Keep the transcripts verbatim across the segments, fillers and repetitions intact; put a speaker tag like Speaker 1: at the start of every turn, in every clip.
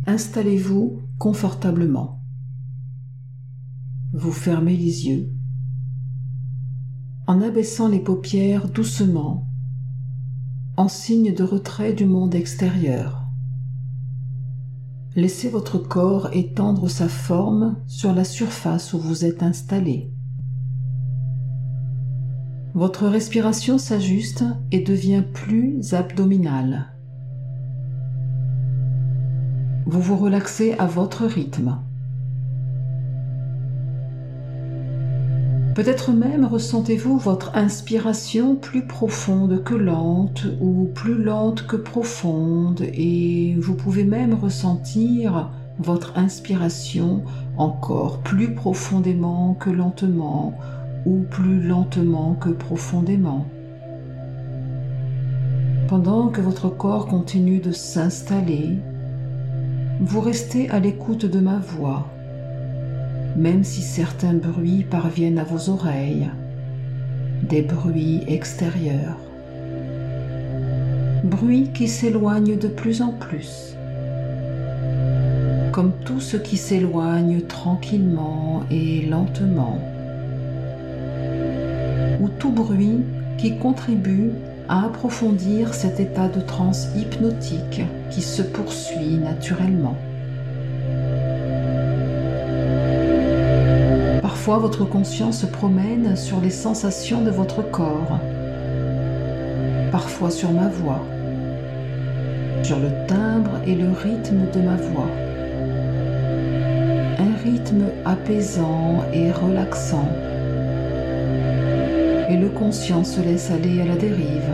Speaker 1: Installez-vous confortablement. Vous fermez les yeux. En abaissant les paupières doucement, en signe de retrait du monde extérieur. Laissez votre corps étendre sa forme sur la surface où vous êtes installé. Votre respiration s'ajuste et devient plus abdominale. Vous vous relaxez à votre rythme. Peut-être même ressentez-vous votre inspiration plus profonde que lente ou plus lente que profonde, et vous pouvez même ressentir votre inspiration encore plus profondément que lentement ou plus lentement que profondément. Pendant que votre corps continue de s'installer, vous restez à l'écoute de ma voix, même si certains bruits parviennent à vos oreilles, des bruits extérieurs, bruits qui s'éloignent de plus en plus, comme tout ce qui s'éloigne tranquillement et lentement, ou tout bruit qui contribue à approfondir cet état de transe hypnotique qui se poursuit naturellement. Parfois, votre conscience se promène sur les sensations de votre corps, parfois sur ma voix, sur le timbre et le rythme de ma voix. Un rythme apaisant et relaxant. Et le conscient se laisse aller à la dérive,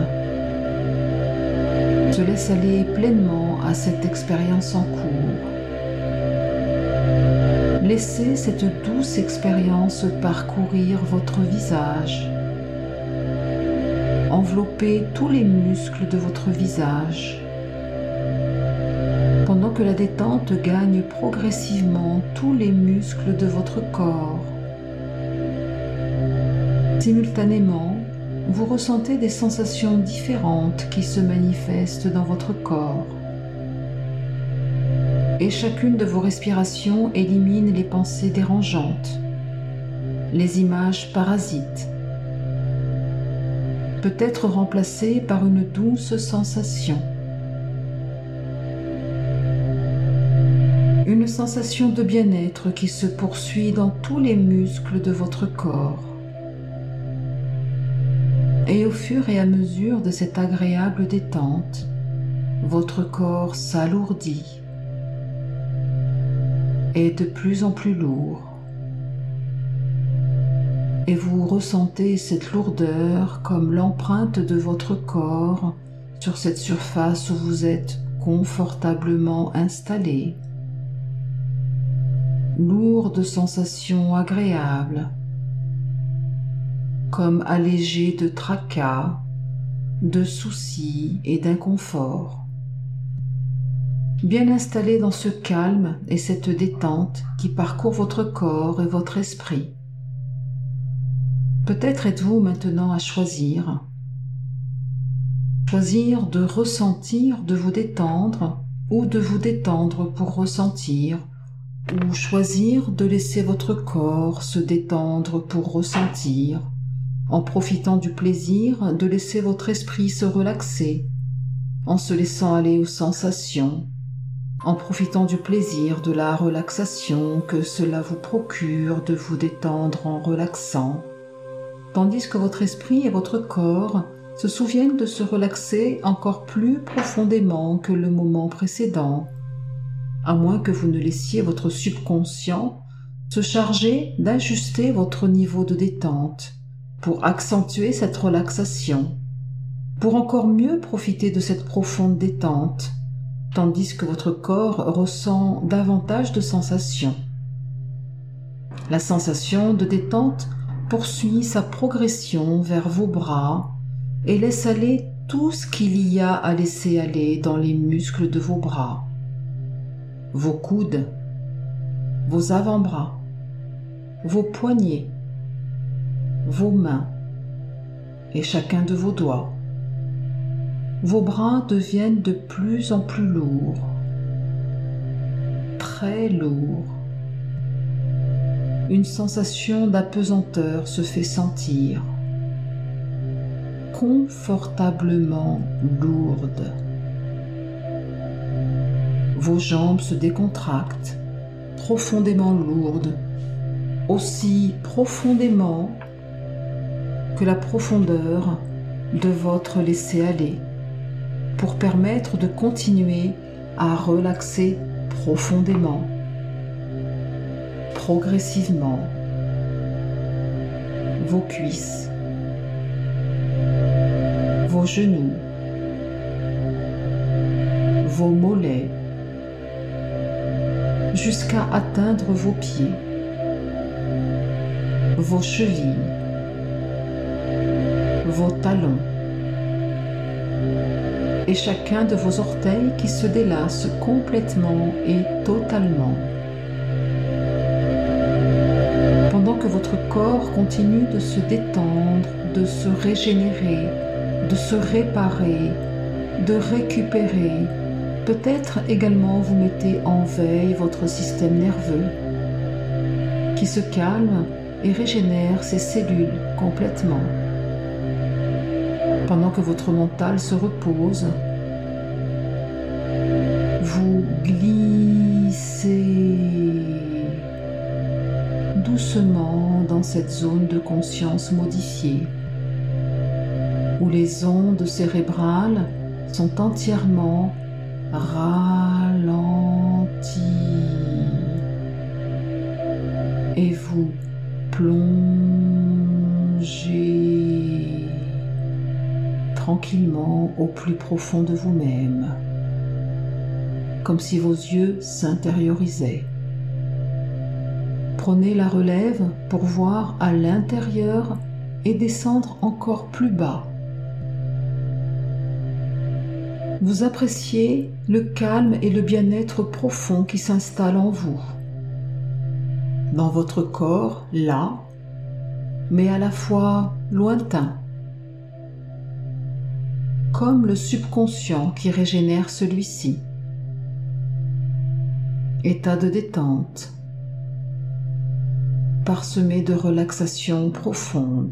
Speaker 1: se laisse aller pleinement à cette expérience en cours. Laissez cette douce expérience parcourir votre visage, envelopper tous les muscles de votre visage, pendant que la détente gagne progressivement tous les muscles de votre corps. Simultanément, vous ressentez des sensations différentes qui se manifestent dans votre corps. Et chacune de vos respirations élimine les pensées dérangeantes, les images parasites, peut être remplacées par une douce sensation. Une sensation de bien-être qui se poursuit dans tous les muscles de votre corps. Et au fur et à mesure de cette agréable détente, votre corps s'alourdit, est de plus en plus lourd, et vous ressentez cette lourdeur comme l'empreinte de votre corps sur cette surface où vous êtes confortablement installé. Lourde sensation agréable, comme allégé de tracas, de soucis et d'inconfort. Bien installé dans ce calme et cette détente qui parcourt votre corps et votre esprit. Peut-être êtes-vous maintenant à choisir. Choisir de ressentir, de vous détendre, ou de vous détendre pour ressentir, ou choisir de laisser votre corps se détendre pour ressentir, en profitant du plaisir de laisser votre esprit se relaxer, en se laissant aller aux sensations, en profitant du plaisir de la relaxation que cela vous procure de vous détendre en relaxant, tandis que votre esprit et votre corps se souviennent de se relaxer encore plus profondément que le moment précédent, à moins que vous ne laissiez votre subconscient se charger d'ajuster votre niveau de détente pour accentuer cette relaxation, pour encore mieux profiter de cette profonde détente, tandis que votre corps ressent davantage de sensations. La sensation de détente poursuit sa progression vers vos bras et laisse aller tout ce qu'il y a à laisser aller dans les muscles de vos bras, vos coudes, vos avant-bras, vos poignets, vos mains et chacun de vos doigts. Vos bras deviennent de plus en plus lourds. très lourd. Une sensation d'apesanteur se fait sentir, confortablement lourde. Vos jambes se décontractent, profondément lourdes, aussi profondément que la profondeur de votre laisser-aller, pour permettre de continuer à relaxer profondément, progressivement, vos cuisses, vos genoux, vos mollets, jusqu'à atteindre vos pieds, vos chevilles, vos talons, et chacun de vos orteils qui se délasse complètement et totalement. Pendant que votre corps continue de se détendre, de se régénérer, de se réparer, de récupérer, peut-être également vous mettez en veille votre système nerveux qui se calme et régénère ses cellules complètement. Pendant que votre mental se repose, vous glissez doucement dans cette zone de conscience modifiée, où les ondes cérébrales sont entièrement ralenties et vous plongez tranquillement au plus profond de vous-même, comme si vos yeux s'intériorisaient. Prenez la relève pour voir à l'intérieur et descendre encore plus bas. Vous appréciez le calme et le bien-être profond qui s'installe en vous, dans votre corps, là, mais à la fois lointain, comme le subconscient qui régénère celui-ci. État de détente, parsemé de relaxation profonde,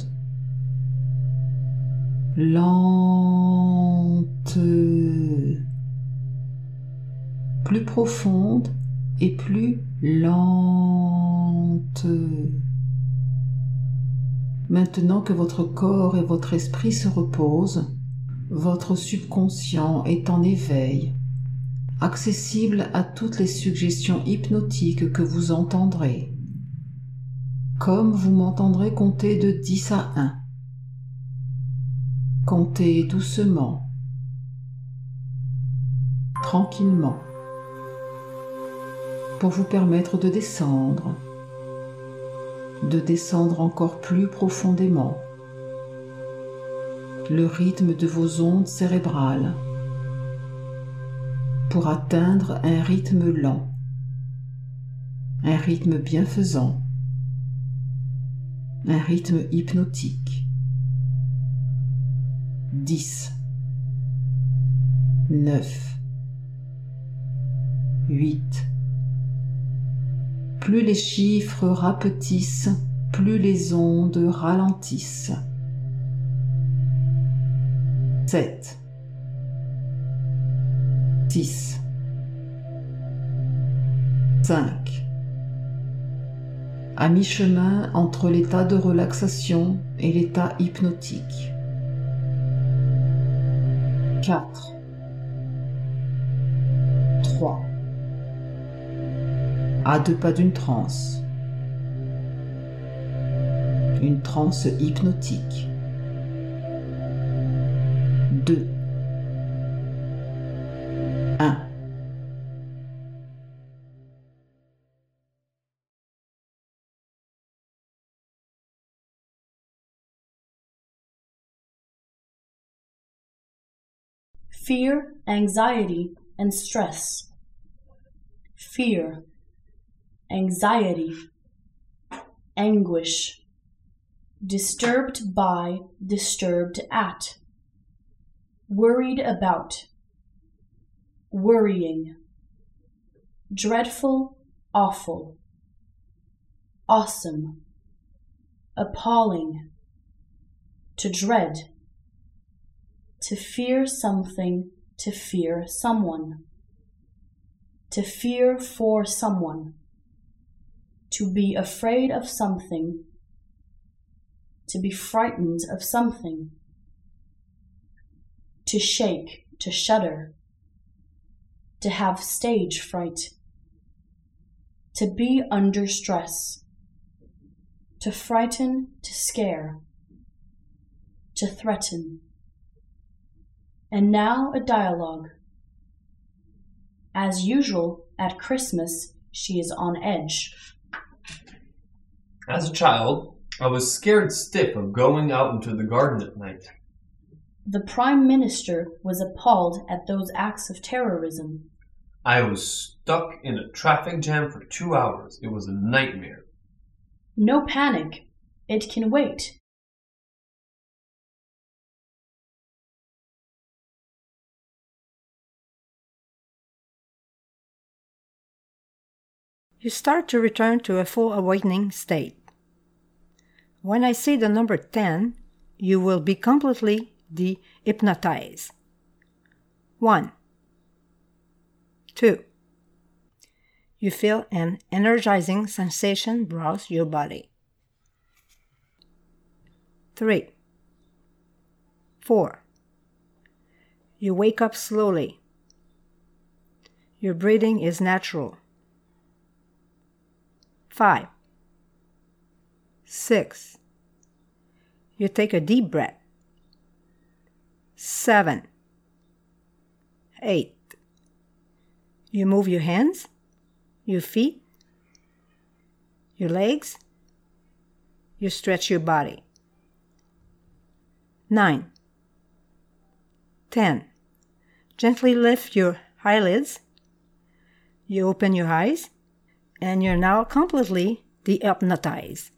Speaker 1: lente, plus profonde et plus lente. Maintenant que votre corps et votre esprit se reposent, votre subconscient est en éveil, accessible à toutes les suggestions hypnotiques que vous entendrez, comme vous m'entendrez compter de dix à un. Comptez doucement, tranquillement, pour vous permettre de descendre, de descendre encore plus profondément, le rythme de vos ondes cérébrales, pour atteindre un rythme lent, un rythme bienfaisant, un rythme hypnotique. dix, neuf, huit. Plus les chiffres rapetissent, plus les ondes ralentissent. sept, six, cinq. À mi-chemin entre l'état de relaxation et l'état hypnotique. quatre, trois. À deux pas d'une transe. Une transe hypnotique. deux, un.
Speaker 2: Fear, anxiety, and stress. Fear, anxiety, anguish. Disturbed by, disturbed at. Worried about, worrying. Dreadful, awful, awesome, appalling, to dread, to fear something, to fear someone, to fear for someone, to be afraid of something, to be frightened of something, to shake, to shudder, to have stage fright, to be under stress, to frighten, to scare, to threaten. And now a dialogue. As usual, at Christmas, she is on edge.
Speaker 3: As a child, I was scared stiff of going out into the garden at night.
Speaker 2: The Prime Minister was appalled at those acts of terrorism.
Speaker 3: I was stuck in a traffic jam for two hours. It was a nightmare.
Speaker 2: No panic. It can wait.
Speaker 4: You start to return to a full awakening state. When I say the number ten, you will be completely de-hypnotized. One. Two. You feel an energizing sensation browse your body. Three. Four. You wake up slowly. Your breathing is natural. Five. Six. You take a deep breath. Seven. Eight. You move your hands, your feet, your legs. You stretch your body. Nine. Ten. Gently lift your eyelids. You open your eyes, and you're now completely de-hypnotized.